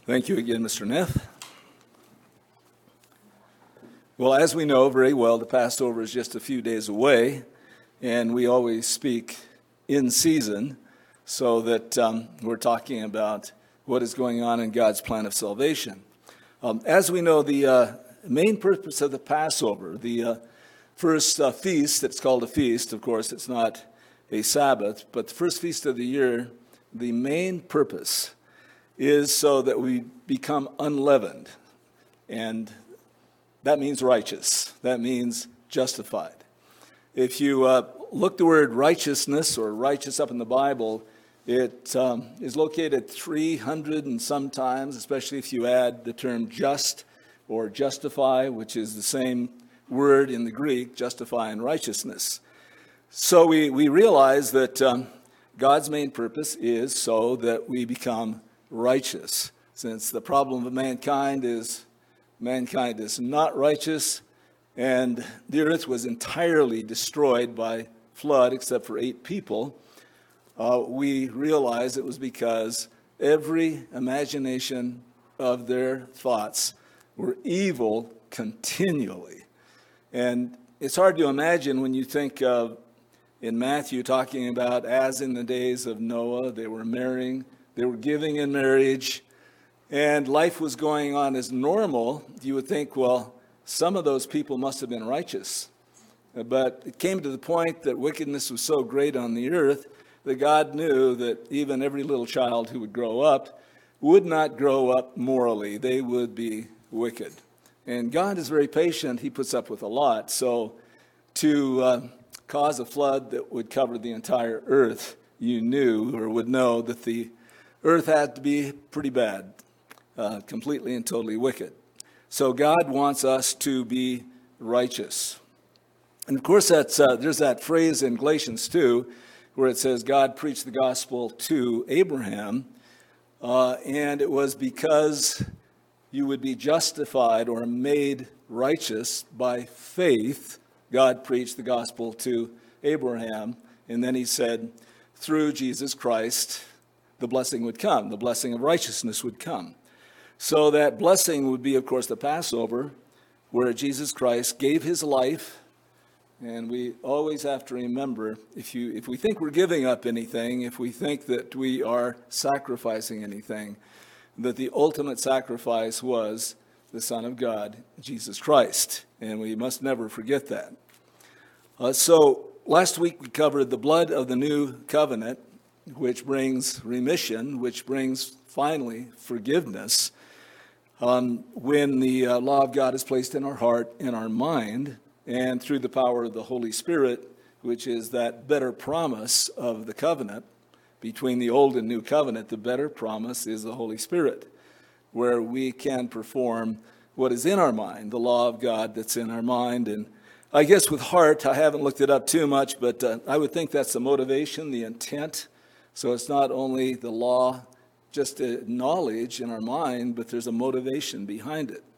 Thank you again, Mr. Neff. Well, as we know very well, the Passover is just a few days away, and we always speak in season so that we're talking about what is going on in God's plan of salvation. As we know, the main purpose of the Passover, the first feast, it's called a feast, of course, it's not a Sabbath, but the first feast of the year, the main purpose is so that we become unleavened. And that means righteous. That means justified. If you look the word righteousness or righteous up in the Bible, it is located 300 and some times, especially if you add the term just or justify, which is the same word in the Greek, justify and righteousness. So we realize that God's main purpose is so that we become righteous. Since the problem of mankind is not righteous, and the earth was entirely destroyed by flood except for 8 people, we realize it was because every imagination of their thoughts were evil continually. And it's hard to imagine when you think of in Matthew talking about as in the days of Noah, they were marrying, they were giving in marriage, and life was going on as normal. You would think, well, some of those people must have been righteous. But it came to the point that wickedness was so great on the earth that God knew that even every little child who would grow up would not grow up morally. They would be wicked. And God is very patient. He puts up with a lot. So to cause a flood that would cover the entire earth, you knew or would know that the earth had to be pretty bad, completely and totally wicked. So God wants us to be righteous. And of course, there's that phrase in Galatians 2 where it says God preached the gospel to Abraham, and it was because you would be justified or made righteous by faith. God preached the gospel to Abraham, and then he said, through Jesus Christ, the blessing would come. The blessing of righteousness would come. So that blessing would be, of course, the Passover, where Jesus Christ gave his life. And we always have to remember, if we think we're giving up anything, if we think that we are sacrificing anything, that the ultimate sacrifice was the Son of God, Jesus Christ. And we must never forget that. So last week we covered the blood of the new covenant, which brings remission, which brings, finally, forgiveness. When the law of God is placed in our heart, in our mind, and through the power of the Holy Spirit, which is that better promise of the covenant, between the old and new covenant, the better promise is the Holy Spirit, where we can perform what is in our mind, the law of God that's in our mind. And I guess with heart, I haven't looked it up too much, but I would think that's the motivation, the intent. So it's not only the law, just knowledge in our mind, but there's a motivation behind it.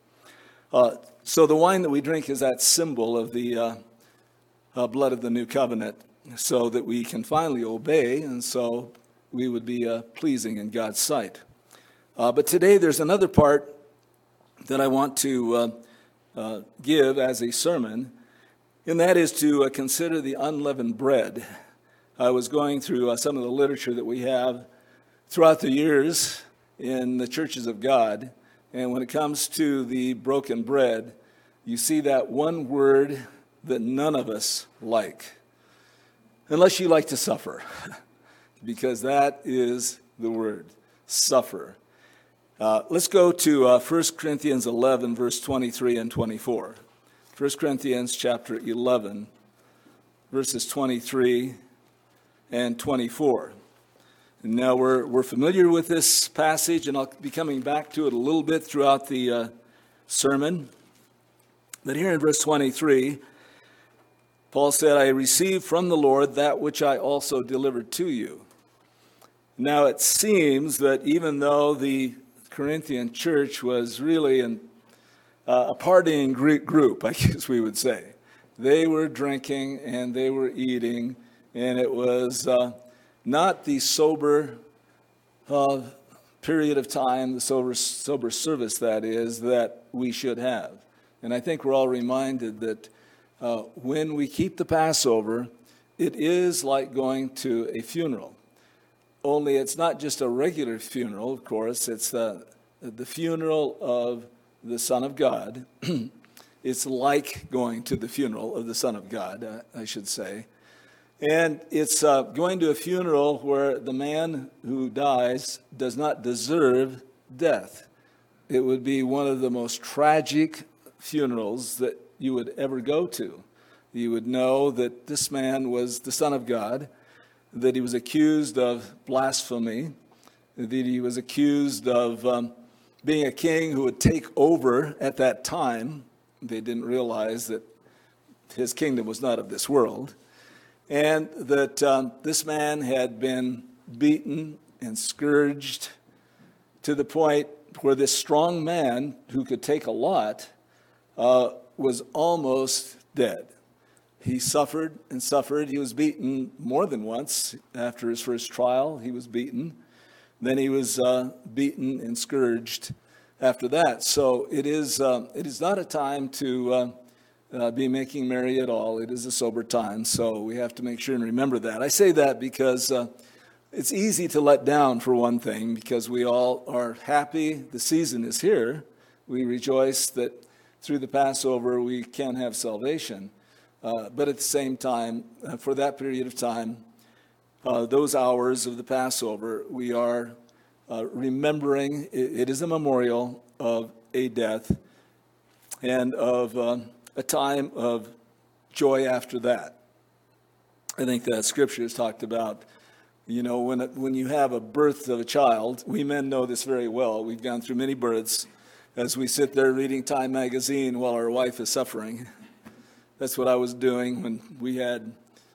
So the wine that we drink is that symbol of the blood of the new covenant, so that we can finally obey, and so we would be pleasing in God's sight. But today there's another part that I want to give as a sermon, and that is to consider the unleavened bread. I was going through some of the literature that we have throughout the years in the churches of God, and when it comes to the broken bread, you see that one word that none of us like, unless you like to suffer, because that is the word, suffer. Let's go to 1 Corinthians 11, verse 23 and 24. 1 Corinthians chapter 11, verses 23 and 24. And now we're familiar with this passage, and I'll be coming back to it a little bit throughout the sermon. But here in verse 23, Paul said, I received from the Lord that which I also delivered to you. Now it seems that even though the Corinthian church was really a partying group, I guess we would say, they were drinking and they were eating, and it was not the sober period of time, the sober service that is, that we should have. And I think we're all reminded that when we keep the Passover, it is like going to a funeral. Only it's not just a regular funeral, of course. It's the funeral of the Son of God. It's like going to the funeral of the Son of God, I should say. And it's going to a funeral where the man who dies does not deserve death. It would be one of the most tragic funerals that you would ever go to. You would know that this man was the Son of God, that he was accused of blasphemy, that he was accused of being a king who would take over at that time. They didn't realize that his kingdom was not of this world. And that this man had been beaten and scourged to the point where this strong man who could take a lot was almost dead. He suffered and suffered. He was beaten more than once. After his first trial, he was beaten. Then he was beaten and scourged after that. So it is not a time to be making merry at all. It is a sober time, so we have to make sure and remember that. I say that because it's easy to let down, for one thing, because we all are happy the season is here. We rejoice that through the Passover we can have salvation. But at the same time, for that period of time, those hours of the Passover, we are remembering, it is a memorial of a death and of a time of joy after that. I think that Scripture has talked about, when you have a birth of a child, we men know this very well. We've gone through many births as we sit there reading Time magazine while our wife is suffering. That's what I was doing when we had,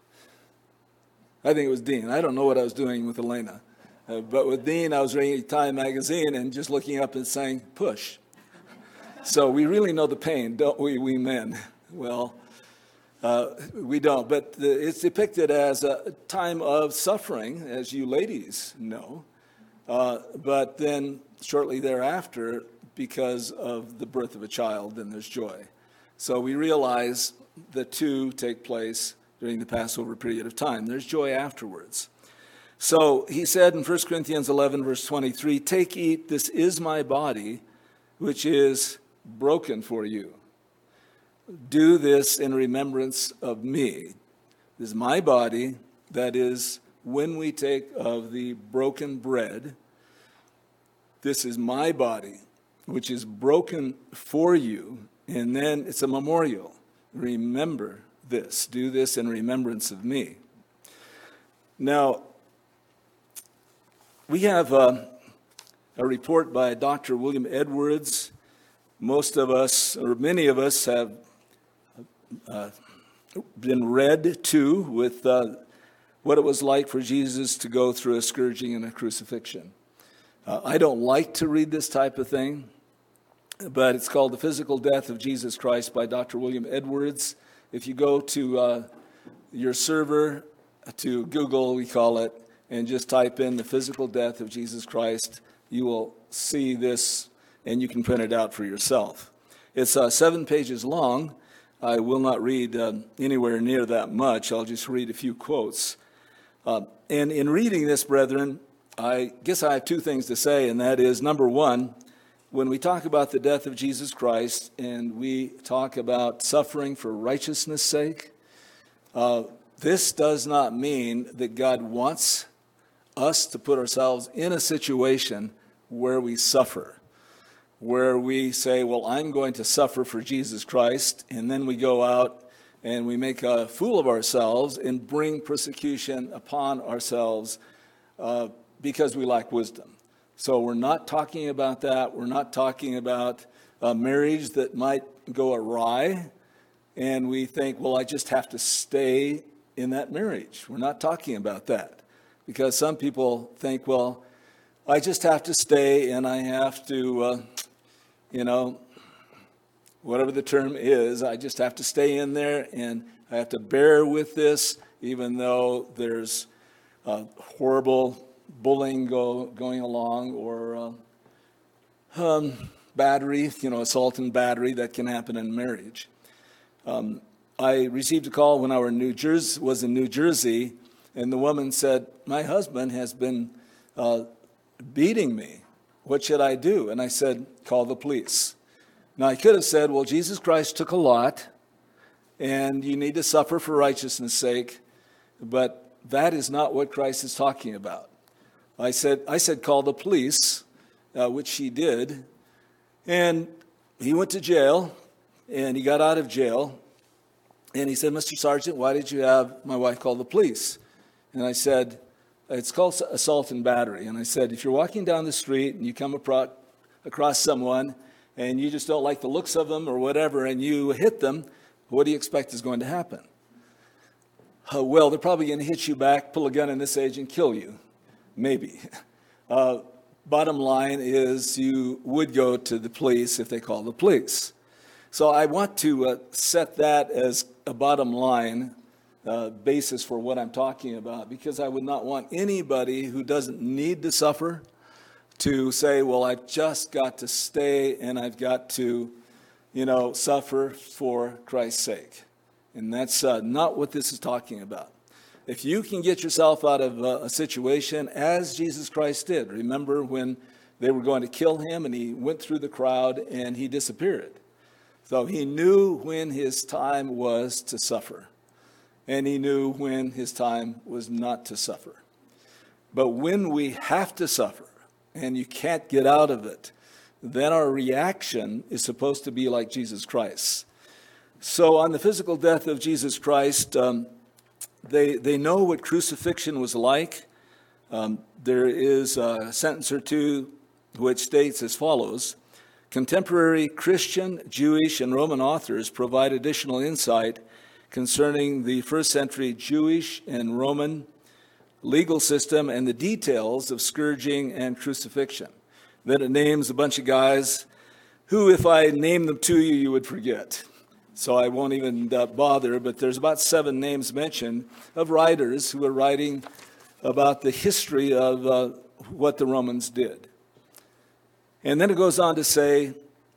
I think it was Dean. I don't know what I was doing with Elena. But with Dean, I was reading Time magazine and just looking up and saying, push. So we really know the pain, don't we men? Well, we don't. But it's depicted as a time of suffering, as you ladies know. But then shortly thereafter, because of the birth of a child, then there's joy. So we realize the two take place during the Passover period of time. There's joy afterwards. So he said in 1 Corinthians 11, verse 23, "Take, eat, this is my body, which is broken for you. Do this in remembrance of me." This is my body, that is, when we take of the broken bread, this is my body, which is broken for you. And then it's a memorial. Remember this. Do this in remembrance of me. Now, we have a report by Dr. William Edwards. Most of us, or many of us, have been read to with what it was like for Jesus to go through a scourging and a crucifixion. I don't like to read this type of thing, but it's called The Physical Death of Jesus Christ by Dr. William Edwards. If you go to your server, to Google, we call it, and just type in The Physical Death of Jesus Christ, you will see this, and you can print it out for yourself. It's 7 pages long. I will not read anywhere near that much. I'll just read a few quotes. And in reading this, brethren, I guess I have two things to say, and that is, number one, when we talk about the death of Jesus Christ and we talk about suffering for righteousness' sake, this does not mean that God wants us to put ourselves in a situation where we suffer, where we say, well, I'm going to suffer for Jesus Christ, and then we go out and we make a fool of ourselves and bring persecution upon ourselves because we lack wisdom. So we're not talking about that. We're not talking about a marriage that might go awry, and we think, well, I just have to stay in that marriage. We're not talking about that, because some people think, well, I just have to stay, and I have to, whatever the term is, I just have to stay in there, and I have to bear with this, even though there's horrible bullying going along, or battery, assault and battery that can happen in marriage. I received a call when I was in New Jersey, and the woman said, "My husband has been beating me. What should I do?" And I said, "Call the police." Now, I could have said, "Well, Jesus Christ took a lot, and you need to suffer for righteousness' sake," but that is not what Christ is talking about. I said, "Call the police," which she did, and he went to jail, and he got out of jail, and he said, "Mr. Sergeant, why did you have my wife call the police?" And I said, "It's called assault and battery." And I said, "If you're walking down the street and you come across someone and you just don't like the looks of them or whatever, and you hit them, what do you expect is going to happen?" Well, they're probably going to hit you back, pull a gun in this age, and kill you. Maybe. Bottom line is you would go to the police if they call the police. So I want to set that as a bottom line basis for what I'm talking about, because I would not want anybody who doesn't need to suffer to say, "Well, I've just got to stay and I've got to, suffer for Christ's sake." And that's not what this is talking about. If you can get yourself out of a situation as Jesus Christ did. Remember when they were going to kill him and he went through the crowd and he disappeared. So he knew when his time was to suffer, and he knew when his time was not to suffer. But when we have to suffer and you can't get out of it, then our reaction is supposed to be like Jesus Christ. So on the physical death of Jesus Christ, they know what crucifixion was like. There is a sentence or two which states as follows: "Contemporary Christian, Jewish, and Roman authors provide additional insight concerning the first century Jewish and Roman legal system and the details of scourging and crucifixion." Then it names a bunch of guys who, if I name them to you, you would forget. So I won't even bother, but there's about 7 names mentioned of writers who are writing about the history of what the Romans did. And then it goes on to say,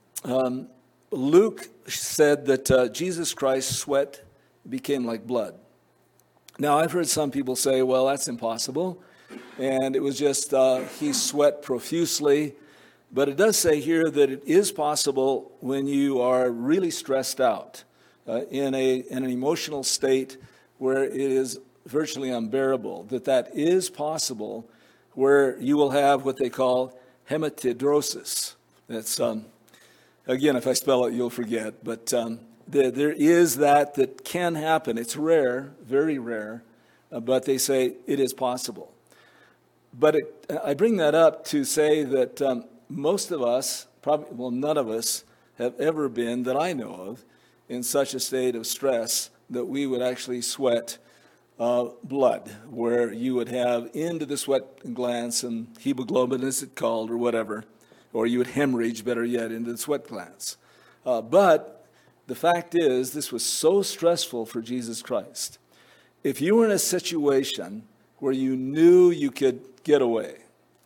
Luke said that Jesus Christ's sweat became like blood. Now, I've heard some people say, well, that's impossible, and it was just he sweat profusely. But it does say here that it is possible when you are really stressed out in an emotional state where it is virtually unbearable, that is possible, where you will have what they call hematidrosis. That's, again, if I spell it, you'll forget, but there is that can happen. It's rare, very rare, but they say it is possible. But I bring that up to say that most of us, none of us have ever been, that I know of, in such a state of stress that we would actually sweat blood, where you would have into the sweat glands and hemoglobin, as it's called, or whatever, or you would hemorrhage, better yet, into the sweat glands. But the fact is, this was so stressful for Jesus Christ. If you were in a situation where you knew you could get away,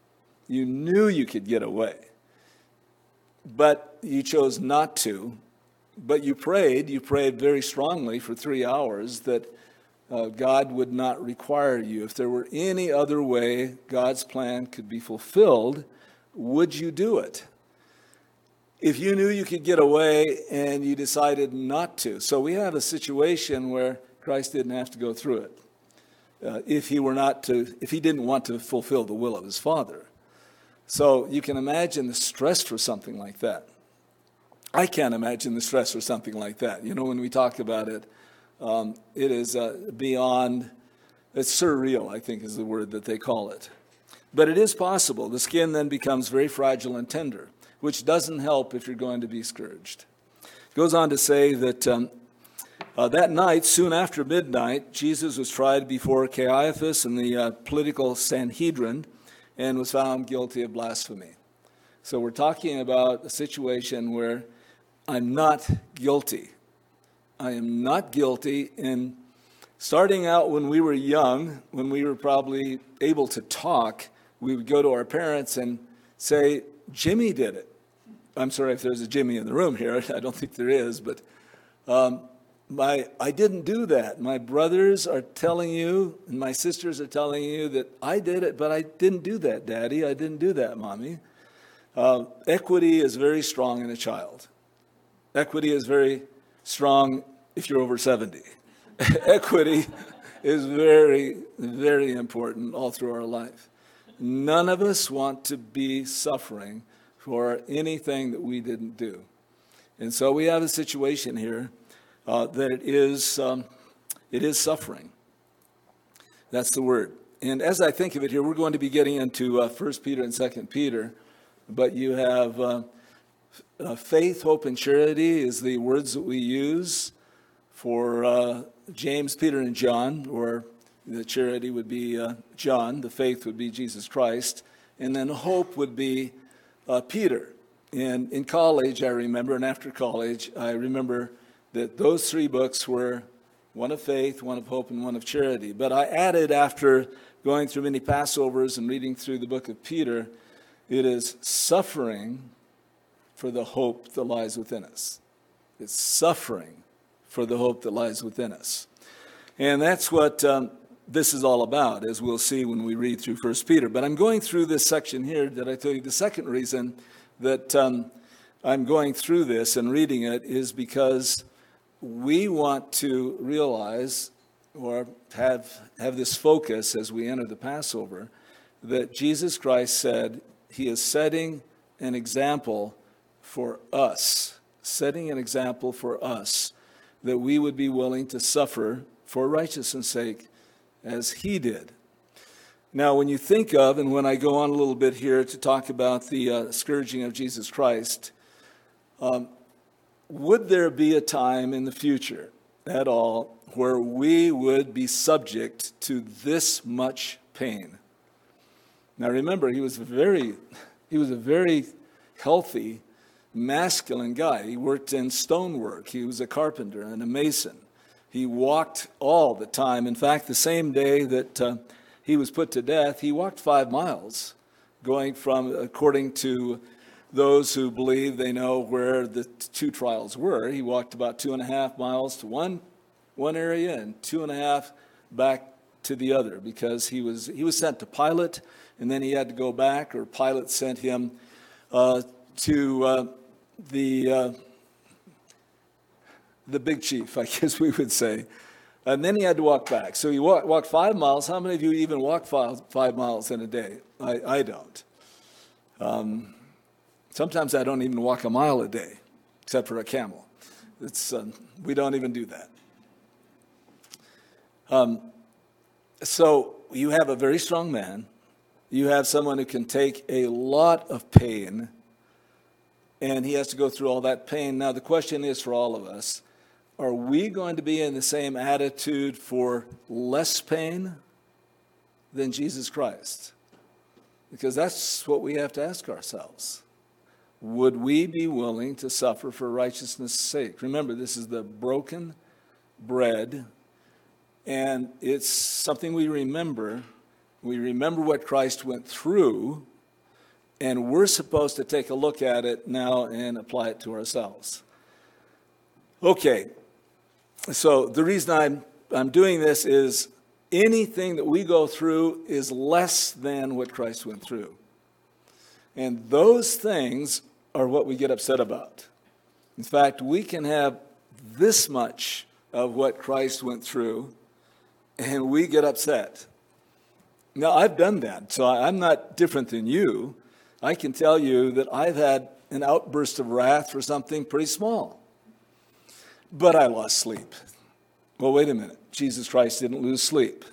but you chose not to, but you prayed very strongly for 3 hours that God would not require you. If there were any other way God's plan could be fulfilled, would you do it? If you knew you could get away and you decided not to. So we have a situation where Christ didn't have to go through it. If he didn't want to fulfill the will of his Father. So you can imagine the stress for something like that. I can't imagine the stress for something like that. When we talk about it, it is beyond, it's surreal, I think is the word that they call it. But it is possible. The skin then becomes very fragile and tender, which doesn't help if you're going to be scourged. It goes on to say that that night, soon after midnight, Jesus was tried before Caiaphas and the political Sanhedrin and was found guilty of blasphemy. So we're talking about a situation where I'm not guilty. I am not guilty. And starting out when we were young, when we were probably able to talk, we would go to our parents and say, Jimmy did it. I'm sorry if there's a Jimmy in the room here. I don't think there is, but I didn't do that. My brothers are telling you, and my sisters are telling you that I did it, but I didn't do that, Daddy. I didn't do that, Mommy. Equity is very strong in a child. Equity is very strong if you're over 70. Equity is very, very important all through our life. None of us want to be suffering for anything that we didn't do. And so we have a situation here that it is suffering. That's the word. And as I think of it here, we're going to be getting into 1 Peter and 2 Peter, but you have faith, hope, and charity is the words that we use for James, Peter, and John, or the charity would be John, the faith would be Jesus Christ, and then hope would be Peter. And in college, I remember, and after college, I remember that those three books were one of faith, one of hope, and one of charity. But I added, after going through many Passovers and reading through the book of Peter, it is suffering for the hope that lies within us. It's suffering for the hope that lies within us. And that's what this is all about, as we'll see when we read through 1 Peter. But I'm going through this section here that I tell you the second reason that I'm going through this and reading it is because we want to realize or have this focus as we enter the Passover that Jesus Christ said he is setting an example for us, setting an example for us that we would be willing to suffer for righteousness' sake as he did. Now, when you think of, and when I go on a little bit here to talk about the scourging of Jesus Christ, would there be a time in the future at all where we would be subject to this much pain? Now remember, he was a very healthy, masculine guy. He worked in stonework. He was a carpenter and a mason. He walked all the time. In fact, the same day that he was put to death, he walked 5 miles, going from, according to those who believe they know where the two trials were, he walked about 2.5 miles to one area and 2.5 back to the other, because he was sent to Pilate, and then he had to go back, or Pilate sent him to the big chief, I guess we would say. And then he had to walk back. So he walked 5 miles. How many of you even walk 5 miles in a day? I don't. Sometimes I don't even walk a mile a day, except for a camel. We don't even do that. So you have a very strong man. You have someone who can take a lot of pain, and he has to go through all that pain. Now the question is for all of us, are we going to be in the same attitude for less pain than Jesus Christ? Because that's what we have to ask ourselves. Would we be willing to suffer for righteousness' sake? Remember, this is the broken bread, and it's something we remember. We remember what Christ went through, and we're supposed to take a look at it now and apply it to ourselves. Okay, so the reason I'm doing this is anything that we go through is less than what Christ went through. And those things are what we get upset about. In fact, we can have this much of what Christ went through, and we get upset. Now, I've done that, so I'm not different than you. I can tell you that I've had an outburst of wrath for something pretty small. But I lost sleep. Well, wait a minute. Jesus Christ didn't lose sleep.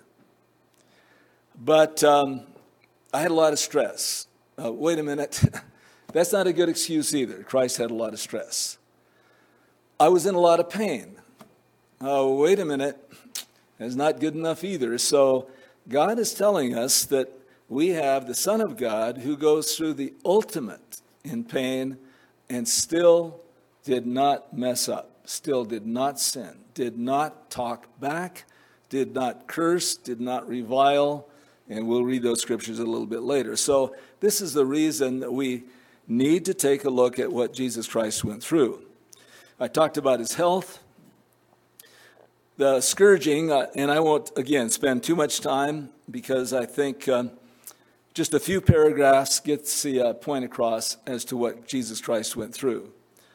But I had a lot of stress. Wait a minute. That's not a good excuse either. Christ had a lot of stress. I was in a lot of pain. Wait a minute. That's not good enough either. So God is telling us that we have the Son of God who goes through the ultimate in pain and still did not mess up, still did not sin, did not talk back, did not curse, did not revile, And we'll read those scriptures a little bit later. So this is the reason that we need to take a look at what Jesus Christ went through. I talked about his health, the scourging, and I won't, again, spend too much time because I think just a few paragraphs gets the point across as to what Jesus Christ went through.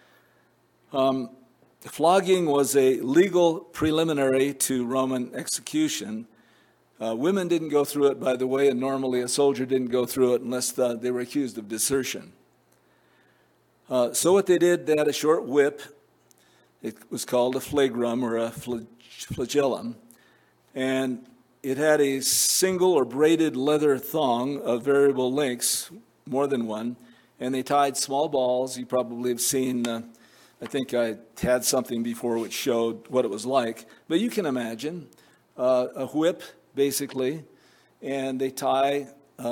Flogging was a legal preliminary to Roman execution. Women didn't go through it, by the way, and normally a soldier didn't go through it unless they were accused of desertion. So what they did, they had a short whip. It was called a flagrum or a flagellum, and it had a single or braided leather thong of variable lengths, more than one, and they tied small balls. You probably have seen, I think I had something before which showed what it was like, but you can imagine a whip, basically, and they tie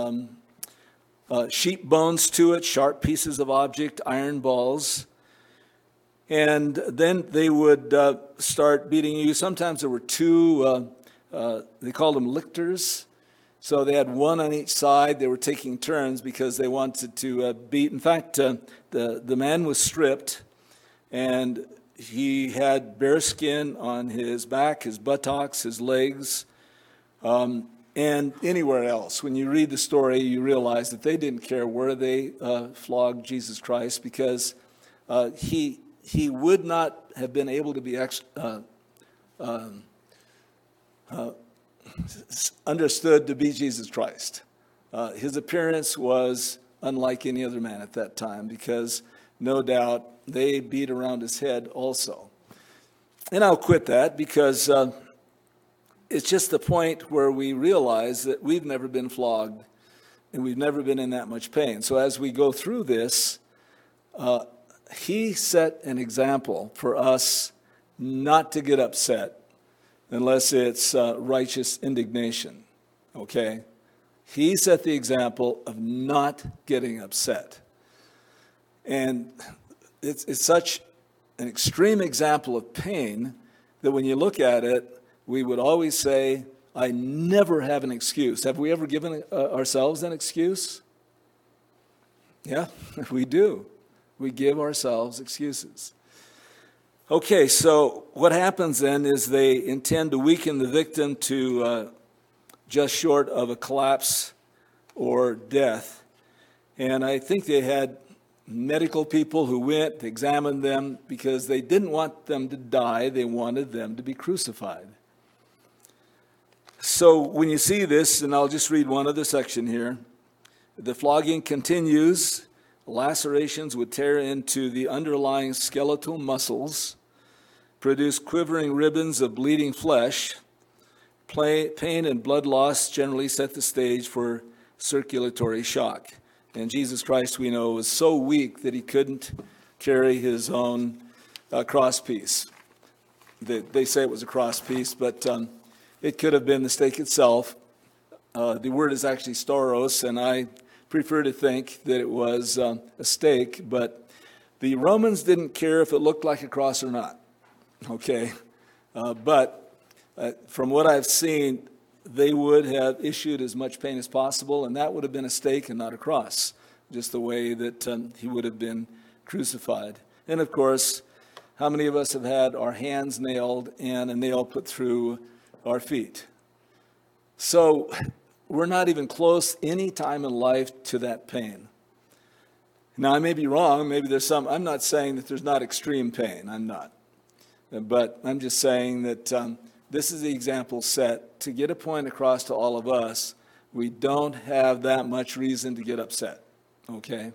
sheep bones to it, sharp pieces of object, iron balls, and then they would start beating you. Sometimes there were two, they called them lictors, so they had one on each side. They were taking turns because they wanted to beat. In fact, the man was stripped, and he had bare skin on his back, his buttocks, his legs, and anywhere else. When you read the story, you realize that they didn't care where they flogged Jesus Christ, because he would not have been able to be understood to be Jesus Christ. His appearance was unlike any other man at that time, because no doubt they beat around his head also. And I'll quit that because it's just the point where we realize that we've never been flogged and we've never been in that much pain. So as we go through this, he set an example for us not to get upset unless it's righteous indignation, okay? He set the example of not getting upset. And it's such an extreme example of pain that when you look at it, we would always say, I never have an excuse. Have we ever given ourselves an excuse? Yeah, we do. We give ourselves excuses. Okay, so what happens then is they intend to weaken the victim to just short of a collapse or death. And I think they had medical people who went, examined them, because they didn't want them to die. They wanted them to be crucified. So when you see this, and I'll just read one other section here, the flogging continues. Lacerations would tear into the underlying skeletal muscles, produce quivering ribbons of bleeding flesh. Pain and blood loss generally set the stage for circulatory shock. And Jesus Christ, we know, was so weak that he couldn't carry his own crosspiece. They say it was a crosspiece, but it could have been the stake itself. The word is actually stauros, and I prefer to think that it was a stake, but the Romans didn't care if it looked like a cross or not, okay? But from what I've seen, they would have issued as much pain as possible, and that would have been a stake and not a cross, just the way that he would have been crucified. And of course, how many of us have had our hands nailed and a nail put through our feet? So we're not even close any time in life to that pain. Now, I may be wrong. Maybe there's some. I'm not saying that there's not extreme pain. I'm not. But I'm just saying that this is the example set to get a point across to all of us. We don't have that much reason to get upset. Okay?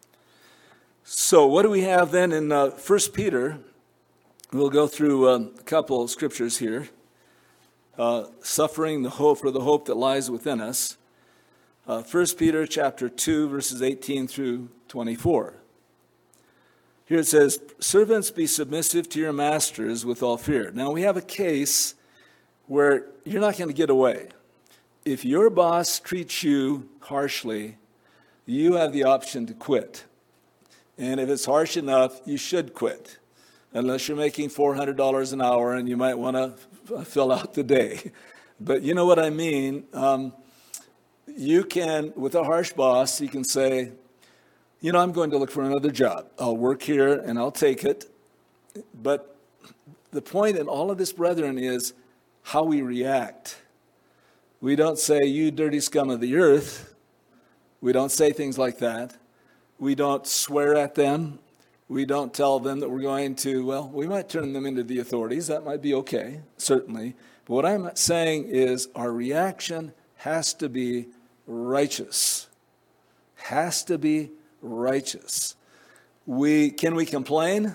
So what do we have then in 1 Peter? We'll go through a couple of scriptures here. Suffering the hope for the hope that lies within us. 1 Peter chapter 2, verses 18 through 24. Here it says, servants, be submissive to your masters with all fear. Now we have a case where you're not going to get away. If your boss treats you harshly, you have the option to quit. And if it's harsh enough, you should quit. Unless you're making $400 an hour and you might want to fill out the day. But you know what I mean. You can, with a harsh boss, you can say, I'm going to look for another job. I'll work here and I'll take it. But the point in all of this, brethren, is how we react. We don't say, you dirty scum of the earth. We don't say things like that. We don't swear at them. We don't tell them that we're going to, we might turn them into the authorities. That might be okay, certainly. But what I'm saying is our reaction has to be righteous. Has to be righteous. Can we complain?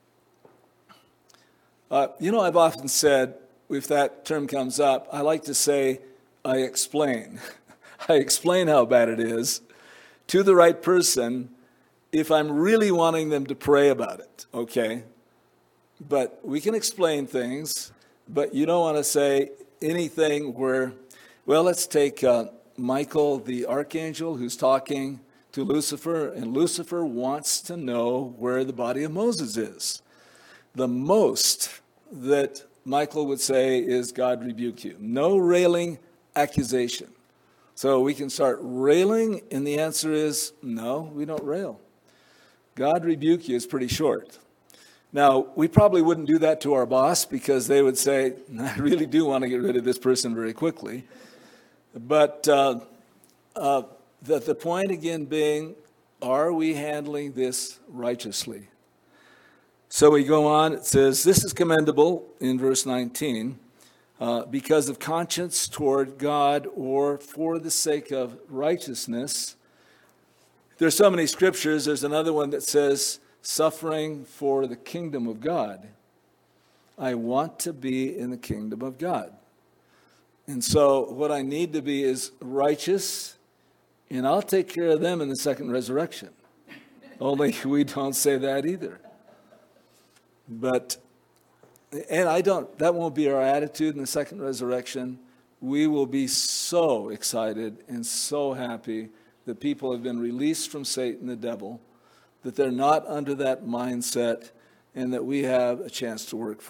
I've often said, if that term comes up, I like to say, I explain. I explain how bad it is to the right person if I'm really wanting them to pray about it, okay? But we can explain things, but you don't want to say anything where, let's take Michael the archangel who's talking to Lucifer, and Lucifer wants to know where the body of Moses is. The most that Michael would say is, God rebuke you. No railing accusation. So we can start railing, and the answer is, no, we don't rail. God rebuke you is pretty short. Now, we probably wouldn't do that to our boss because they would say, I really do want to get rid of this person very quickly. But the point again being, are we handling this righteously? So we go on, it says, this is commendable in verse 19, because of conscience toward God or for the sake of righteousness. There's so many scriptures. There's another one that says, suffering for the kingdom of God. I want to be in the kingdom of God. And so what I need to be is righteous, and I'll take care of them in the second resurrection. Only we don't say that either. That won't be our attitude in the second resurrection. We will be so excited and so happy that people have been released from Satan, the devil, that they're not under that mindset, and that we have a chance to work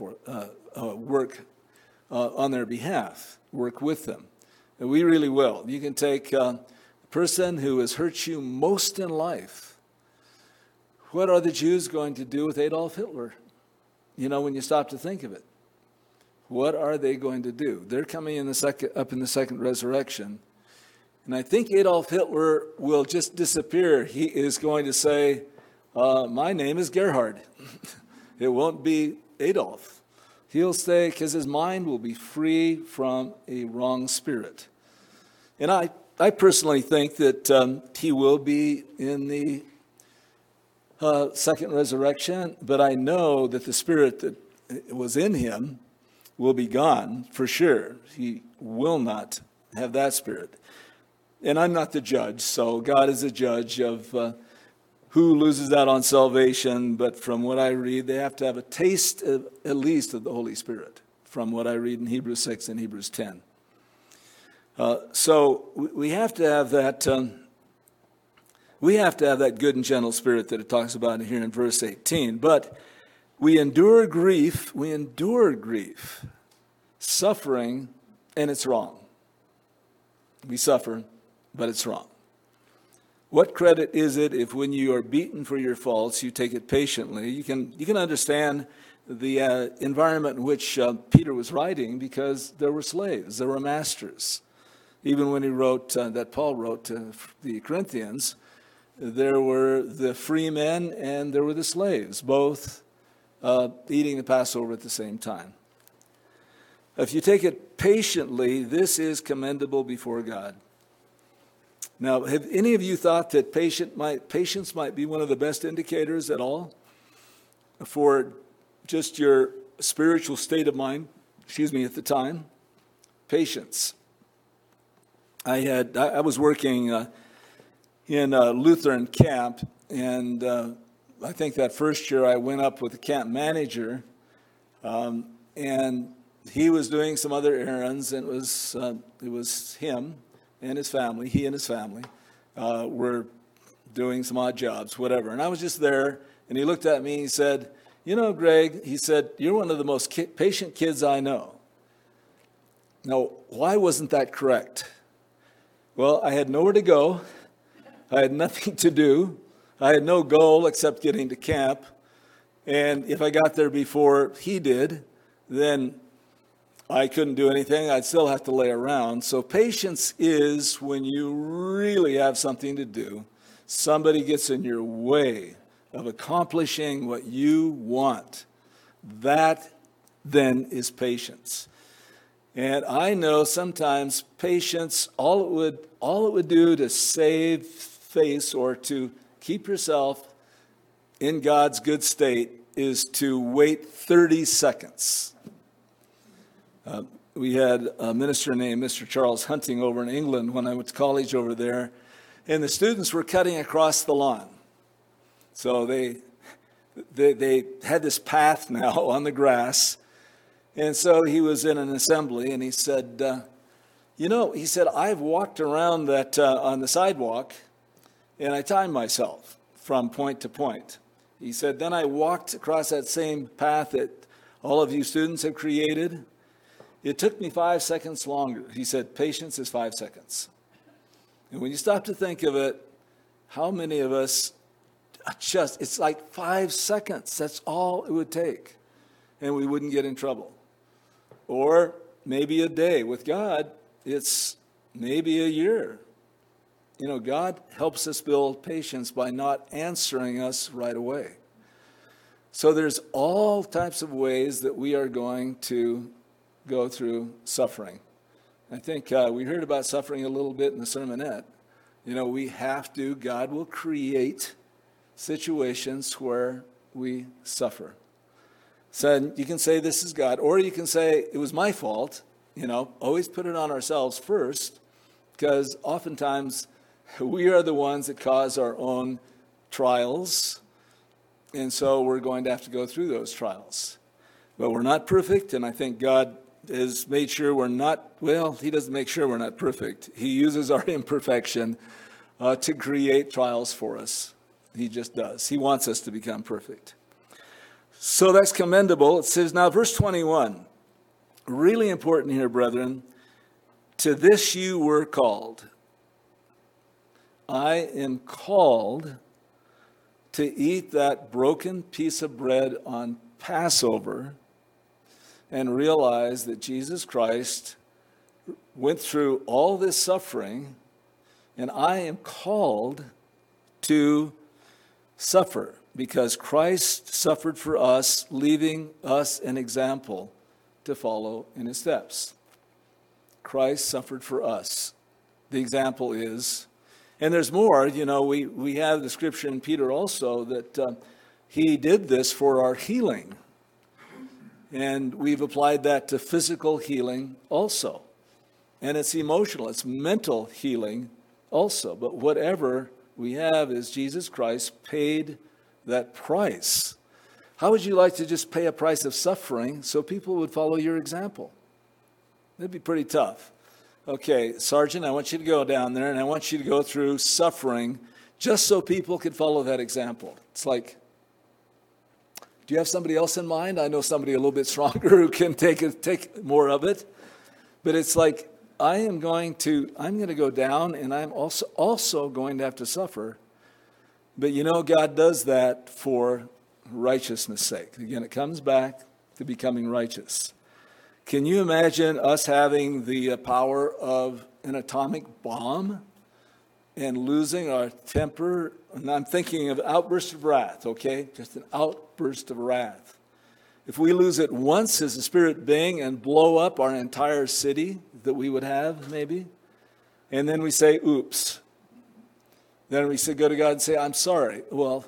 on their behalf, work with them. And we really will. You can take a person who has hurt you most in life. What are the Jews going to do with Adolf Hitler? When you stop to think of it. What are they going to do? They're coming up in the second resurrection. And I think Adolf Hitler will just disappear. He is going to say, my name is Gerhard. It won't be Adolf. He'll stay because his mind will be free from a wrong spirit. And I personally think that he will be in the second resurrection, but I know that the spirit that was in him will be gone for sure. He will not have that spirit. And I'm not the judge, so God is the judge of who loses out on salvation. But from what I read, they have to have a taste, at least, of the Holy Spirit, from what I read in Hebrews 6 and Hebrews 10. So we have to have that. We have to have that good and gentle spirit that it talks about here in verse 18. But we endure grief, suffering, and it's wrong. We suffer, but it's wrong. What credit is it if when you are beaten for your faults, you take it patiently? You can understand the environment in which Peter was writing, because there were slaves, there were masters. Even when he wrote, that Paul wrote to the Corinthians, there were the free men and there were the slaves, both eating the Passover at the same time. If you take it patiently, this is commendable before God. Now, have any of you thought that patience might be one of the best indicators at all for just your spiritual state of mind, at the time? Patience. I was working in a Lutheran camp, and I think that first year I went up with the camp manager, and he was doing some other errands, and it was him and his family. He and his family were doing some odd jobs, whatever. And I was just there, and he looked at me and he said, Greg, he said, you're one of the most patient kids I know. Now, why wasn't that correct? Well, I had nowhere to go. I had nothing to do. I had no goal except getting to camp. And if I got there before he did, then I couldn't do anything. I'd still have to lay around. So patience is when you really have something to do. Somebody gets in your way of accomplishing what you want. That then is patience. And I know sometimes patience, all it would do to save face or to keep yourself in God's good state is to wait 30 seconds. We had a minister named Mr. Charles Hunting over in England when I went to college over there, and the students were cutting across the lawn. So they had this path now on the grass, and so he was in an assembly, and he said, I've walked around that on the sidewalk, and I timed myself from point to point. He said, then I walked across that same path that all of you students have created. It took me 5 seconds longer. He said, patience is 5 seconds. And when you stop to think of it, how many of us it's like 5 seconds. That's all it would take. And we wouldn't get in trouble. Or maybe a day. With God, it's maybe a year. God helps us build patience by not answering us right away. So there's all types of ways that we are going to go through suffering. I think we heard about suffering a little bit in the sermonette. God will create situations where we suffer. So you can say this is God, or you can say it was my fault. Always put it on ourselves first, because oftentimes we are the ones that cause our own trials, and so we're going to have to go through those trials. But we're not perfect, and I think God has made sure we're not, he doesn't make sure we're not perfect. He uses our imperfection to create trials for us. He just does. He wants us to become perfect. So that's commendable. It says now, verse 21, really important here, brethren, to this you were called. I am called to eat that broken piece of bread on Passover and realize that Jesus Christ went through all this suffering, and I am called to suffer because Christ suffered for us, leaving us an example to follow in his steps. Christ suffered for us. The example is, and there's more, we have the scripture in Peter also that he did this for our healing. And we've applied that to physical healing also. And it's emotional, it's mental healing also. But whatever we have is Jesus Christ paid that price. How would you like to just pay a price of suffering so people would follow your example? That'd be pretty tough. Okay, Sergeant, I want you to go down there and I want you to go through suffering just so people could follow that example. It's like, do you have somebody else in mind? I know somebody a little bit stronger who can take more of it. But it's like, I'm going to go down and I'm also going to have to suffer. But God does that for righteousness' sake. Again, it comes back to becoming righteous. Can you imagine us having the power of an atomic bomb and losing our temper? And I'm thinking of outburst of wrath, okay? Just an outburst of wrath. If we lose it once as a spirit being and blow up our entire city that we would have, maybe, and then we say, oops. Then we go to God and say, I'm sorry. Well,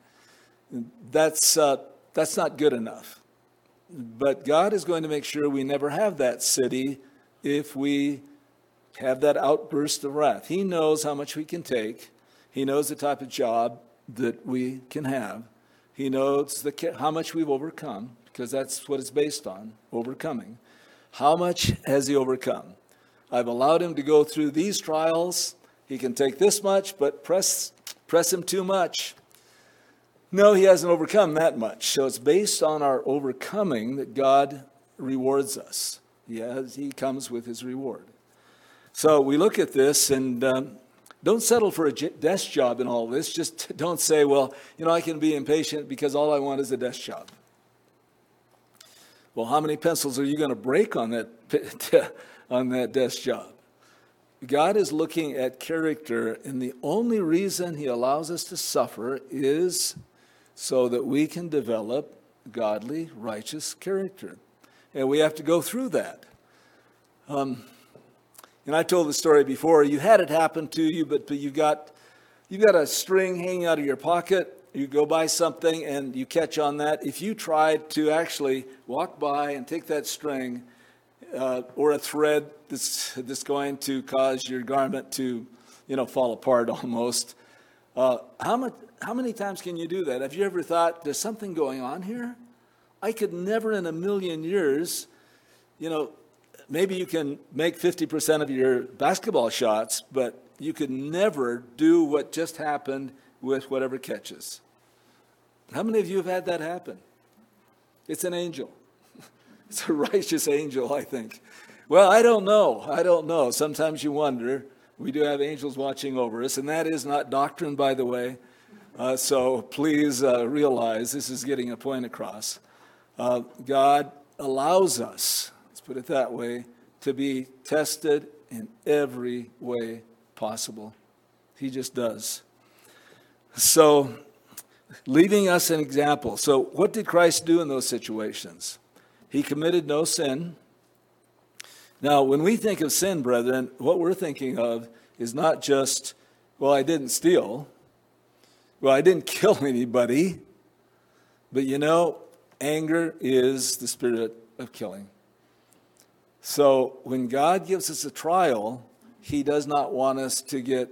that's not good enough. But God is going to make sure we never have that city if we have that outburst of wrath. He knows how much we can take. He knows the type of job that we can have. He knows how much we've overcome, because that's what it's based on, overcoming. How much has he overcome? I've allowed him to go through these trials. He can take this much, but press him too much. No, he hasn't overcome that much. So it's based on our overcoming that God rewards us. He comes with his reward. So we look at this and don't settle for a desk job in all this. Just don't say, well, I can be impatient because all I want is a desk job. Well, how many pencils are you going to break on that desk job? God is looking at character, and the only reason he allows us to suffer is so that we can develop godly, righteous character. And we have to go through that. And I told the story before. You had it happen to you, but you've got a string hanging out of your pocket. You go buy something and you catch on that. If you tried to actually walk by and take that string or a thread that's going to cause your garment to, fall apart almost, how many times can you do that? Have you ever thought, there's something going on here? I could never in a million years, maybe you can make 50% of your basketball shots, but you could never do what just happened with whatever catches. How many of you have had that happen? It's an angel. It's a righteous angel, I think. Well, I don't know. Sometimes you wonder. We do have angels watching over us, and that is not doctrine, by the way. So please realize this is getting a point across. God allows us, let's put it that way, to be tested in every way possible. He just does. So, leaving us an example. So, what did Christ do in those situations? He committed no sin. Now, when we think of sin, brethren, what we're thinking of is not just, well, I didn't steal. Well, I didn't kill anybody. But anger is the spirit of killing. So when God gives us a trial, he does not want us to get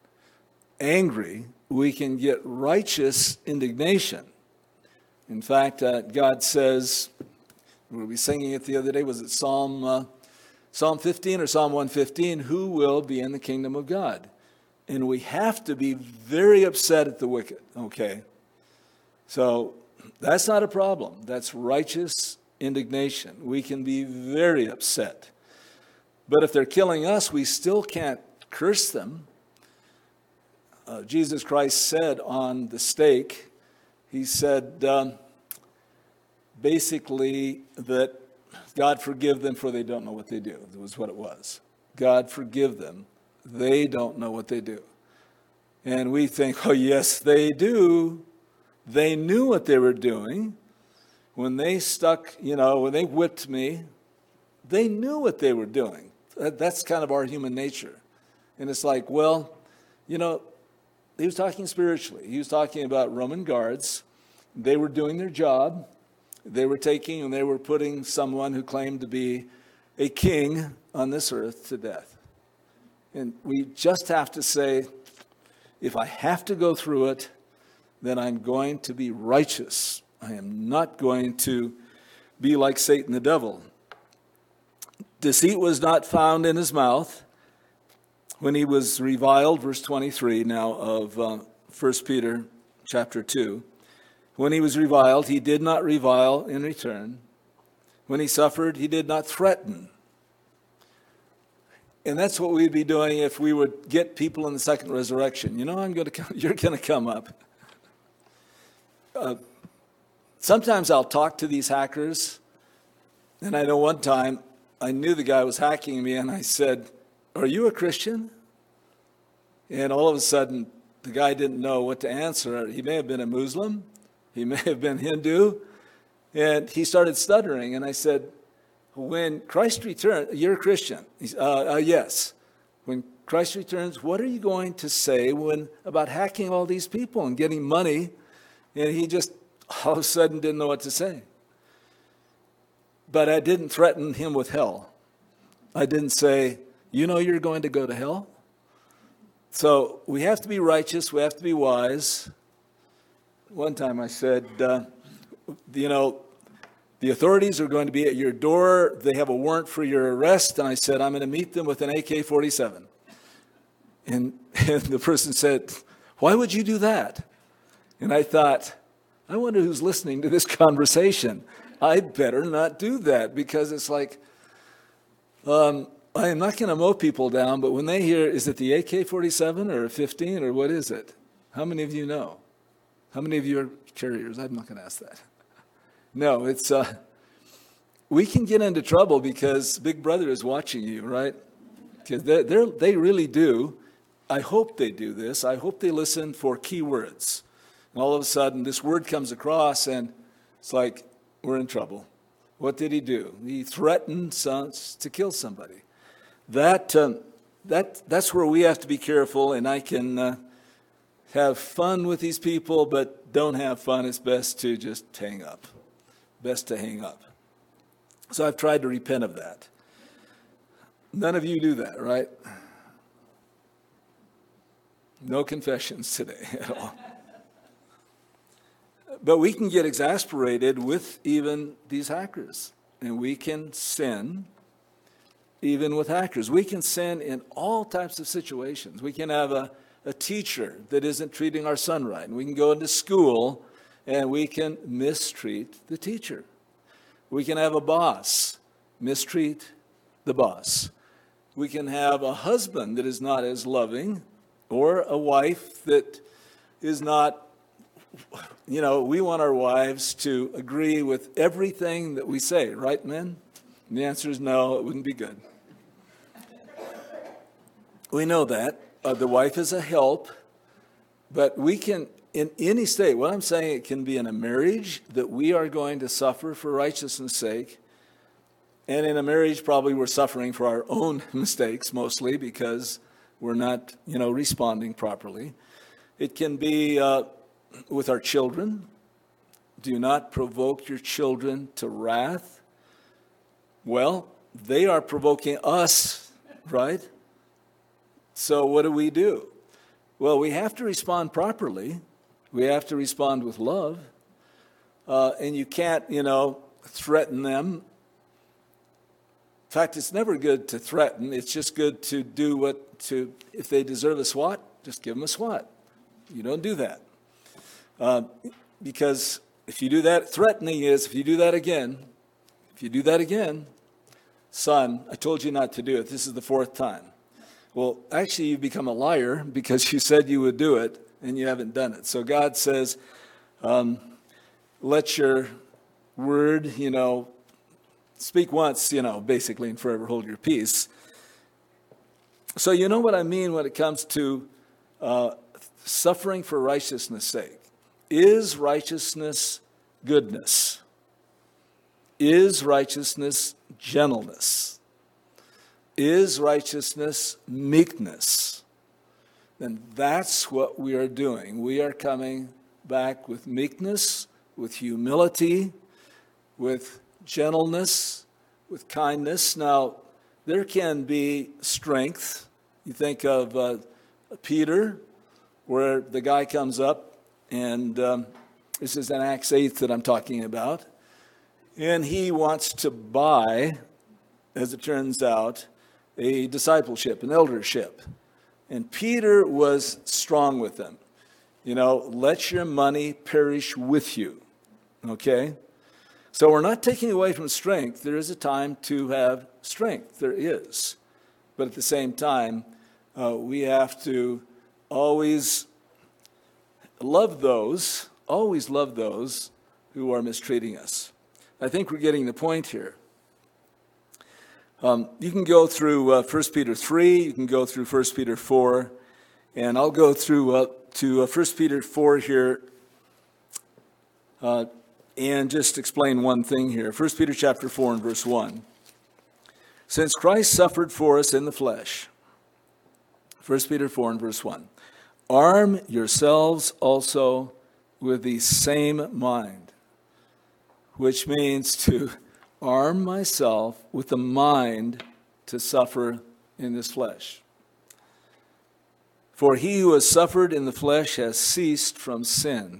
angry. We can get righteous indignation. In fact, God says, we were singing it the other day, was it Psalm 15 or Psalm 115, who will be in the kingdom of God? And we have to be very upset at the wicked, okay? So that's not a problem. That's righteous indignation. We can be very upset. But if they're killing us, we still can't curse them. Jesus Christ said on the stake, he said basically that God forgive them for they don't know what they do. That was what it was. God forgive them. They don't know what they do. And we think, oh yes, they do. They knew what they were doing. When they when they whipped me, they knew what they were doing. That's kind of our human nature. And it's like, well, he was talking spiritually. He was talking about Roman guards. They were doing their job. They were taking and they were putting someone who claimed to be a king on this earth to death. And we just have to say, if I have to go through it, then I'm going to be righteous. I am not going to be like Satan the devil. Deceit was not found in his mouth when he was reviled, verse 23 now of 1 Peter chapter 2. When he was reviled, he did not revile in return. When he suffered, he did not threaten. And that's what we'd be doing if we would get people in the second resurrection. You're going to come up. Sometimes I'll talk to these hackers, and I know one time I knew the guy was hacking me, and I said, "Are you a Christian?" And all of a sudden, the guy didn't know what to answer. He may have been a Muslim, he may have been Hindu, and he started stuttering. And I said, "When Christ returns, you're a Christian?" He said, "Yes." When Christ returns, what are you going to say about hacking all these people and getting money? And he just all of a sudden didn't know what to say. But I didn't threaten him with hell. I didn't say, you're going to go to hell. So we have to be righteous. We have to be wise. One time I said, the authorities are going to be at your door. They have a warrant for your arrest. And I said, I'm going to meet them with an AK-47. And the person said, why would you do that? And I thought, I wonder who's listening to this conversation. I better not do that, because it's like, I am not going to mow people down, but when they hear, is it the AK-47 or a 15 or what is it? How many of you know? How many of you are carriers? I'm not going to ask that. No, it's, we can get into trouble because Big Brother is watching you, right? Because they really do. I hope they do this. I hope they listen for key words. And all of a sudden, this word comes across, and it's like, we're in trouble. What did he do? He threatened to kill somebody. That's where we have to be careful, and I can have fun with these people, but don't have fun. It's best to just hang up. Best to hang up. So I've tried to repent of that. None of you do that, right? No confessions today at all. But we can get exasperated with even these hackers, and we can sin even with hackers. We can sin in all types of situations. We can have a teacher that isn't treating our son right, and we can go into school and we can mistreat the teacher. We can have a boss mistreat the boss. We can have a husband that is not as loving, or a wife that is not, we want our wives to agree with everything that we say, right, men? And the answer is no, it wouldn't be good. We know that. The wife is a help, but we can, in any state, what I'm saying, it can be in a marriage that we are going to suffer for righteousness' sake. And in a marriage, probably we're suffering for our own mistakes, mostly because we're not, responding properly. It can be with our children. Do not provoke your children to wrath. Well, they are provoking us, right? So what do? Well, we have to respond properly. We have to respond with love. And you can't, threaten them. In fact, it's never good to threaten. It's just good to do if they deserve a swat, just give them a swat. You don't do that. Because if you do that, threatening is, if you do that again, son, I told you not to do it. This is the fourth time. Well, actually, you become a liar because you said you would do it and you haven't done it. So God says, let your word, speak once, basically, and forever hold your peace. So you know what I mean when it comes to suffering for righteousness' sake. Is righteousness goodness? Is righteousness gentleness? Is righteousness meekness? Then that's what we are doing. We are coming back with meekness, with humility, with gentleness, with kindness. Now, there can be strength. You think of Peter, where the guy comes up, and this is in Acts 8 that I'm talking about, and he wants to buy, as it turns out, a discipleship, an eldership. And Peter was strong with them. Let your money perish with you. Okay? So we're not taking away from strength. There is a time to have strength. There is. But at the same time, we have to always love those who are mistreating us. I think we're getting the point here. You can go through 1 Peter 3, you can go through 1 Peter 4, and I'll go through to 1 Peter 4 here and just explain one thing here. 1 Peter chapter 4 and verse 1. Since Christ suffered for us in the flesh, 1 Peter 4 and verse 1, arm yourselves also with the same mind, which means to arm myself with the mind to suffer in this flesh. For he who has suffered in the flesh has ceased from sin.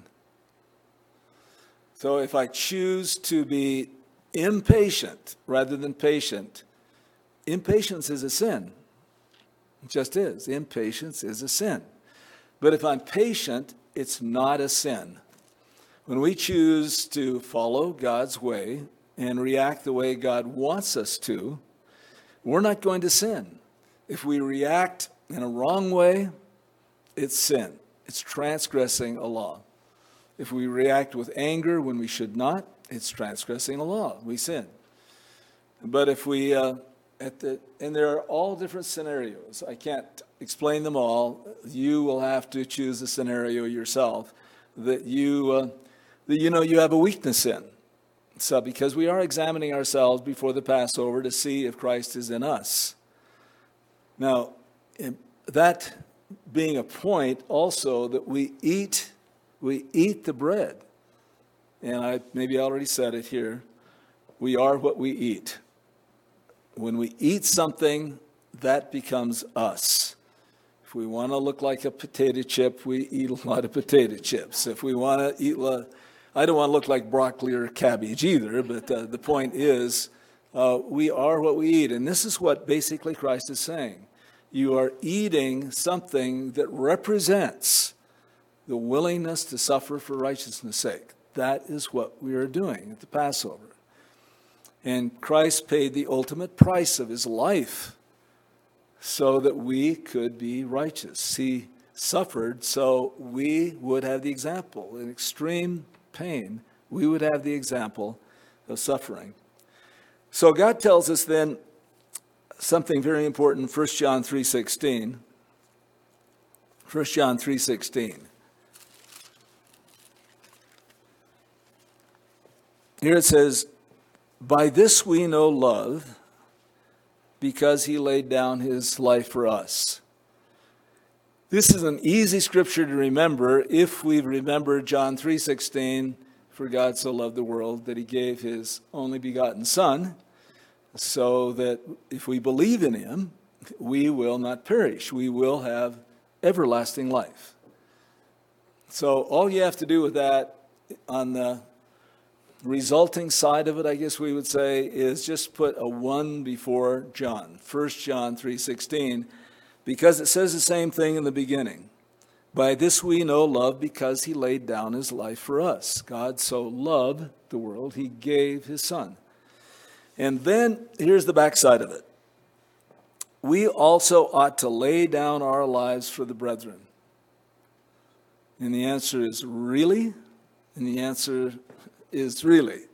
So if I choose to be impatient rather than patient, impatience is a sin. It just is. Impatience is a sin. But if I'm patient, it's not a sin. When we choose to follow God's way and react the way God wants us to, we're not going to sin. If we react in a wrong way, it's sin. It's transgressing a law. If we react with anger when we should not, it's transgressing a law. We sin. But if we, and there are all different scenarios. I can't explain them all. You will have to choose a scenario yourself that you have a weakness in. So because we are examining ourselves before the Passover to see if Christ is in us. Now, that being a point also that we eat the bread. And I maybe already said it here. We are what we eat. When we eat something, that becomes us. If we want to look like a potato chip, we eat a lot of potato chips. If we want to eat, I don't want to look like broccoli or cabbage either, but the point is, we are what we eat. And this is what basically Christ is saying. You are eating something that represents the willingness to suffer for righteousness' sake. That is what we are doing at the Passover. And Christ paid the ultimate price of his life so that we could be righteous. He suffered so we would have the example. In extreme pain, we would have the example of suffering. So God tells us then something very important, 1 John 3:16. 1 John 3:16. Here it says, "By this we know love, because he laid down his life for us." This is an easy scripture to remember if we remember John 3:16, "For God so loved the world that he gave his only begotten Son, so that if we believe in him, we will not perish. We will have everlasting life." So all you have to do with that on the resulting side of it, I guess we would say, is just put a 1 before John, 1 John 3:16, because it says the same thing in the beginning. By this we know love, because he laid down his life for us. God so loved the world, he gave his Son. And then here's the backside of it. We also ought to lay down our lives for the brethren. And the answer is really? And the answer is really.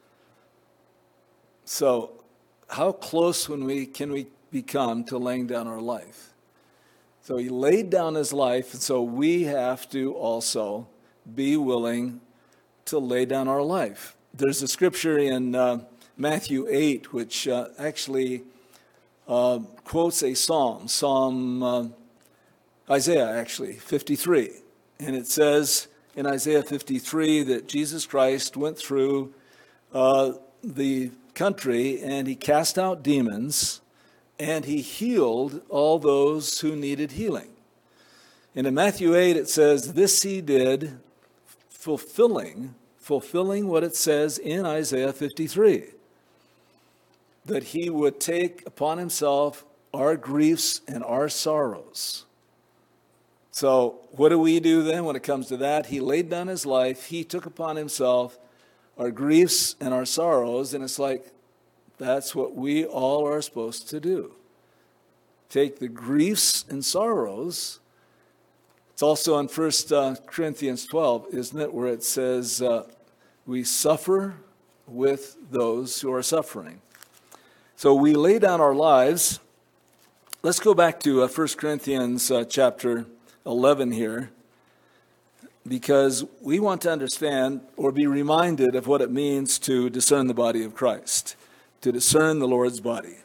So how close can we become to laying down our life? So he laid down his life, and so we have to also be willing to lay down our life. There's a scripture in Matthew 8, which actually quotes a psalm, Isaiah actually, 53. And it says in Isaiah 53 that Jesus Christ went through the country and he cast out demons and he healed all those who needed healing. And in Matthew 8 it says, this he did, fulfilling what it says in Isaiah 53. That he would take upon himself our griefs and our sorrows. So what do we do then when it comes to that? He laid down his life. He took upon himself our griefs and our sorrows. And it's like, that's what we all are supposed to do. Take the griefs and sorrows. It's also in 1 Corinthians 12, isn't it, where it says we suffer with those who are suffering. So we lay down our lives. Let's go back to 1 Corinthians chapter 11 here, because we want to understand or be reminded of what it means to discern the body of Christ, to discern the Lord's body.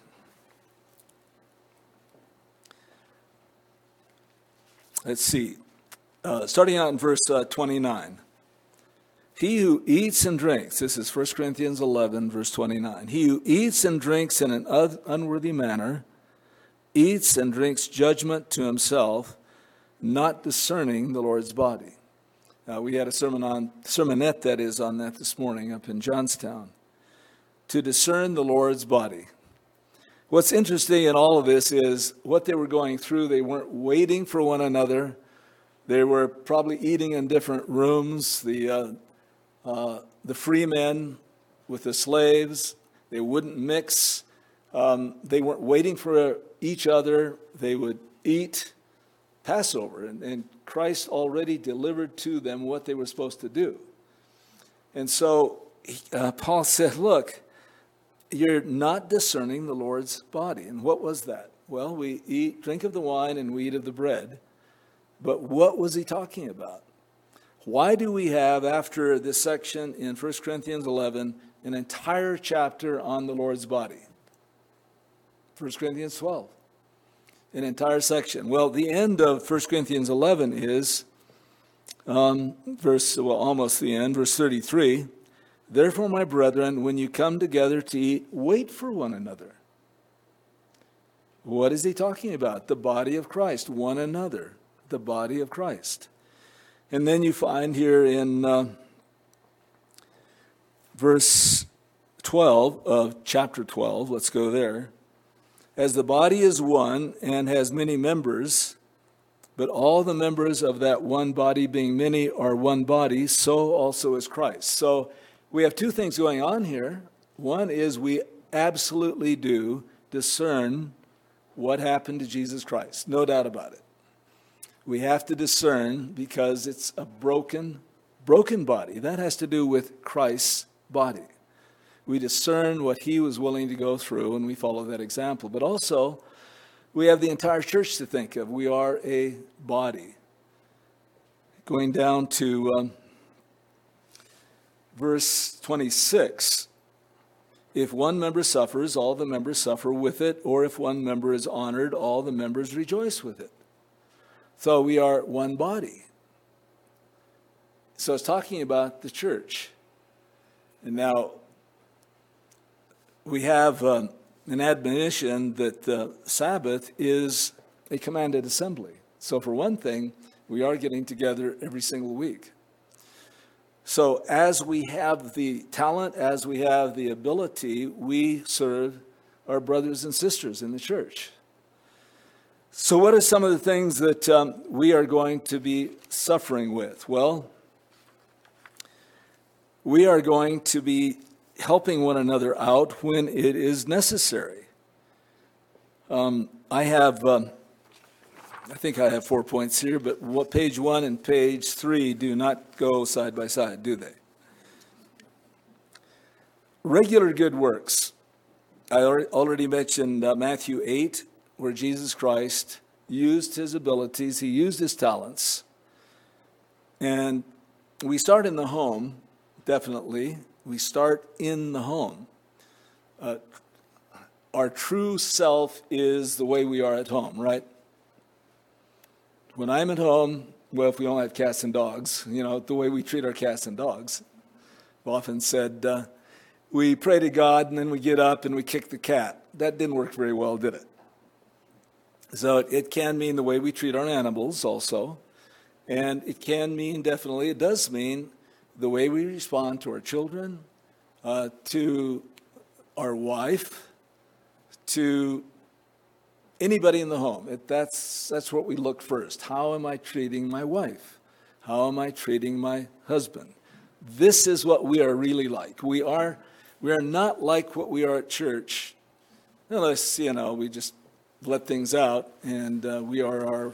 Let's see. Starting out in verse 29. He who eats and drinks, this is 1 Corinthians 11, verse 29. He who eats and drinks in an unworthy manner, eats and drinks judgment to himself, not discerning the Lord's body. We had a sermonette that is on that this morning up in Johnstown. To discern the Lord's body. What's interesting in all of this is what they were going through. They weren't waiting for one another. They were probably eating in different rooms. The free men with the slaves, they wouldn't mix. They weren't waiting for each other. They would eat Passover, and Christ already delivered to them what they were supposed to do. And so Paul said, look, you're not discerning the Lord's body. And what was that? Well, we drink of the wine and we eat of the bread. But what was he talking about? Why do we have, after this section in 1 Corinthians 11, an entire chapter on the Lord's body? 1 Corinthians 12. An entire section. Well, the end of 1 Corinthians 11 is almost the end, verse 33. Therefore, my brethren, when you come together to eat, wait for one another. What is he talking about? The body of Christ, one another, the body of Christ. And then you find here in verse 12 of chapter 12, let's go there. As the body is one and has many members, but all the members of that one body being many are one body, so also is Christ. So we have two things going on here. One is we absolutely do discern what happened to Jesus Christ. No doubt about it. We have to discern because it's a broken body. That has to do with Christ's body. We discern what he was willing to go through, and we follow that example. But also, we have the entire church to think of. We are a body. Going down to verse 26. If one member suffers, all the members suffer with it, or if one member is honored, all the members rejoice with it. So we are one body. So it's talking about the church. And now, we have an admonition that the Sabbath is a commanded assembly. So for one thing, we are getting together every single week. So as we have the talent, as we have the ability, we serve our brothers and sisters in the church. So what are some of the things that we are going to be suffering with? Well, we are going to be helping one another out when it is necessary. I think I have 4 points here, but what page 1 and page 3 do not go side by side, do they? Regular good works. I already mentioned Matthew 8, where Jesus Christ used his abilities, he used his talents. And we start in the home, definitely. We start in the home. Our true self is the way we are at home, right? When I'm at home, well, if we only have cats and dogs, the way we treat our cats and dogs. I've often said, we pray to God and then we get up and we kick the cat. That didn't work very well, did it? So it can mean the way we treat our animals also. And it can mean, definitely, it does mean the way we respond to our children, to our wife, to anybody in the home. That's what we look first. How am I treating my wife? How am I treating my husband? This is what we are really like. We are not like what we are at church, unless, we just let things out and we are our...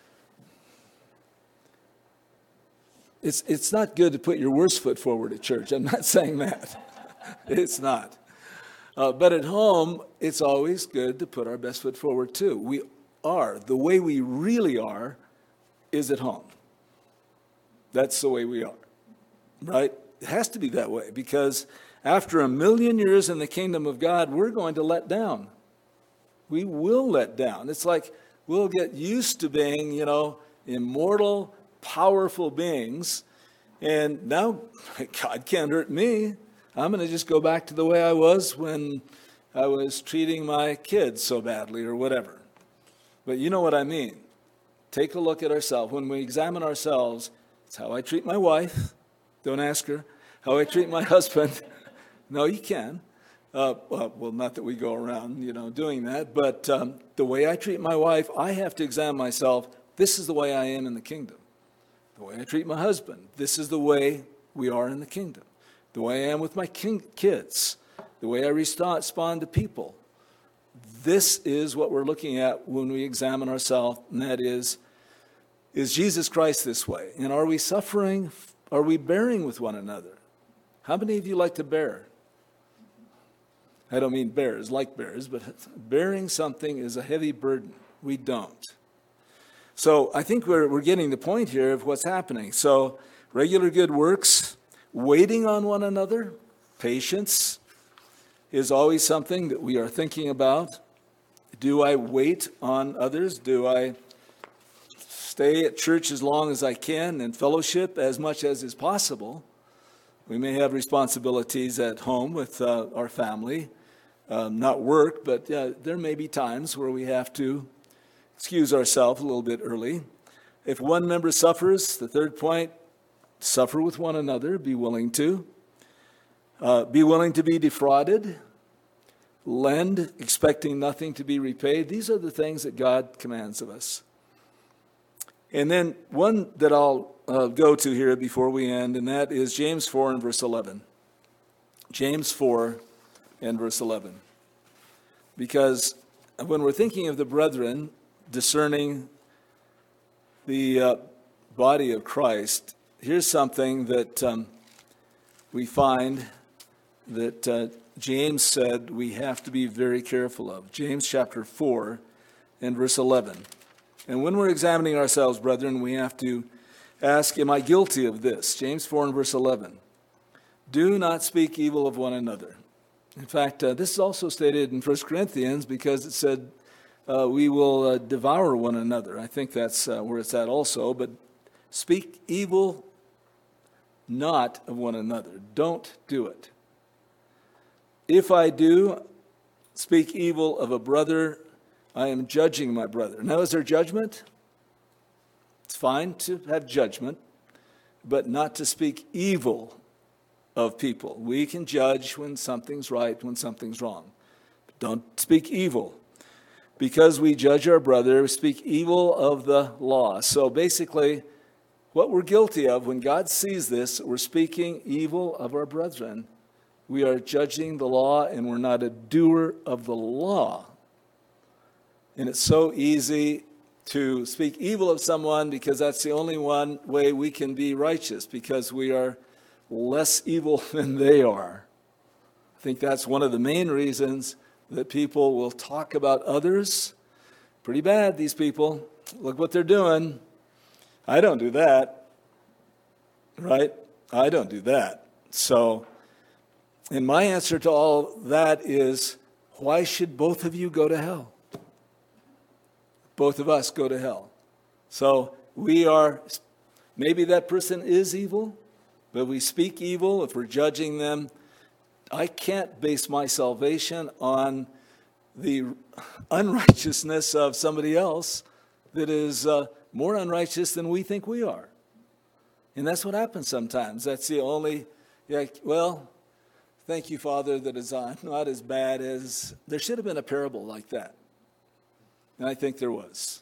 It's not good to put your worst foot forward at church. I'm not saying that. It's not. But at home, it's always good to put our best foot forward too. We are. The way we really are is at home. That's the way we are, right? It has to be that way because after 1,000,000 years in the kingdom of God, we're going to let down. We will let down. It's like we'll get used to being, immortal, powerful beings, and now God can't hurt me. I'm going to just go back to the way I was when I was treating my kids so badly or whatever. But you know what I mean. Take a look at ourselves. When we examine ourselves, it's how I treat my wife. Don't ask her. How I treat my husband. No, you can. Well, not that we go around, doing that, but the way I treat my wife, I have to examine myself. This is the way I am in the kingdom. The way I treat my husband, this is the way we are in the kingdom. The way I am with my kids, the way I respond to people, this is what we're looking at when we examine ourselves, and that is Jesus Christ this way? And are we suffering? Are we bearing with one another? How many of you like to bear? I don't mean bears like bears, but bearing something is a heavy burden. We don't. So I think we're getting the point here of what's happening. So regular good works, waiting on one another, patience is always something that we are thinking about. Do I wait on others? Do I stay at church as long as I can and fellowship as much as is possible? We may have responsibilities at home with our family, not work, but there may be times where we have to excuse ourselves a little bit early. If one member suffers, the third point, suffer with one another, be willing to. Be willing to be defrauded. Lend, expecting nothing to be repaid. These are the things that God commands of us. And then one that I'll go to here before we end, and that is James 4 and verse 11. James 4 and verse 11. Because when we're thinking of the brethren discerning the body of Christ, here's something that we find that James said we have to be very careful of. James chapter 4 and verse 11. And when we're examining ourselves, brethren, we have to ask, am I guilty of this? James 4 and verse 11. Do not speak evil of one another. In fact, this is also stated in 1 Corinthians because it said we will devour one another. I think that's where it's at also. But speak evil not of one another. Don't do it. If I do speak evil of a brother, I am judging my brother. Now, is there judgment? It's fine to have judgment, but not to speak evil of people. We can judge when something's right, when something's wrong. But don't speak evil. Because we judge our brother, we speak evil of the law. So basically, what we're guilty of, when God sees this, we're speaking evil of our brethren. We are judging the law, and we're not a doer of the law. And it's so easy to speak evil of someone because that's the only one way we can be righteous, because we are less evil than they are. I think that's one of the main reasons that people will talk about others. Pretty bad, these people. Look what they're doing. I don't do that. Right? I don't do that. So, and my answer to all that is, why should both of you go to hell? Both of us go to hell. So we are, maybe that person is evil, but we speak evil if we're judging them. I can't base my salvation on the unrighteousness of somebody else that is more unrighteous than we think we are. And that's what happens sometimes. That's the only, well, thank you, Father, that is not as bad as, there should have been a parable like that. And I think there was.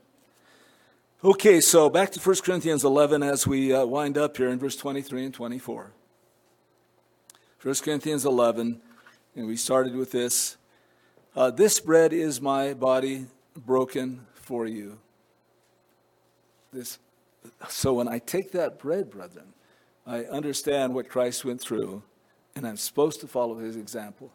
Okay, so back to 1 Corinthians 11 as we wind up here in verse 23 and 24. 1 Corinthians 11, and we started with this. This bread is my body broken for you. So when I take that bread, brethren, I understand what Christ went through, and I'm supposed to follow his example.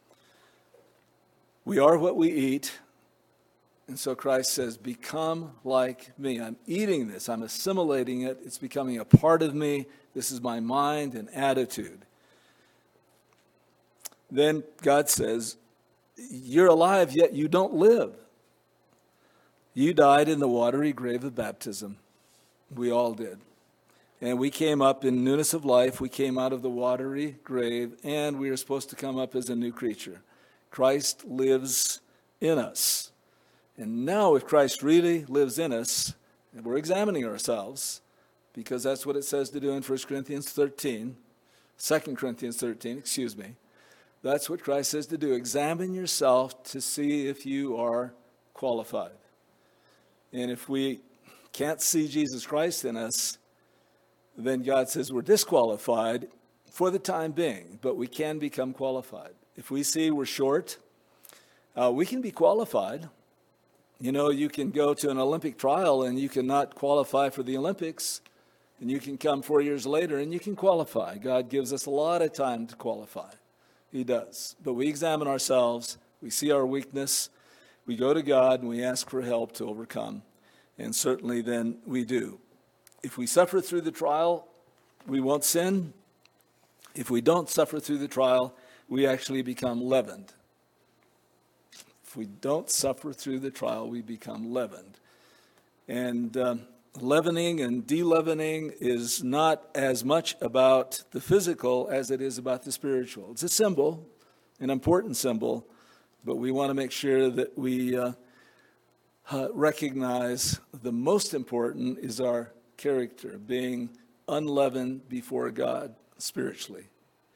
We are what we eat. And so Christ says, become like me. I'm eating this. I'm assimilating it. It's becoming a part of me. This is my mind and attitude. Then God says, you're alive, yet you don't live. You died in the watery grave of baptism. We all did. And we came up in newness of life. We came out of the watery grave, and we are supposed to come up as a new creature. Christ lives in us. And now if Christ really lives in us, and we're examining ourselves, because that's what it says to do in 1 Corinthians 13, 2 Corinthians 13, that's what Christ says to do. Examine yourself to see if you are qualified. And if we can't see Jesus Christ in us, then God says we're disqualified for the time being, but we can become qualified. If we see we're short, We can be qualified. You know, you can go to an Olympic trial and you cannot qualify for the Olympics, and you can come 4 years later and you can qualify. God gives us a lot of time to qualify. He does. But we examine ourselves, we see our weakness, we go to God and we ask for help to overcome. And certainly then we do. If we suffer through the trial, we won't sin. If we don't suffer through the trial, we actually become leavened. If we don't suffer through the trial, we become leavened. And leavening and de-leavening is not as much about the physical as it is about the spiritual. It's a symbol, an important symbol, but we want to make sure that we recognize the most important is our character, being unleavened before God spiritually.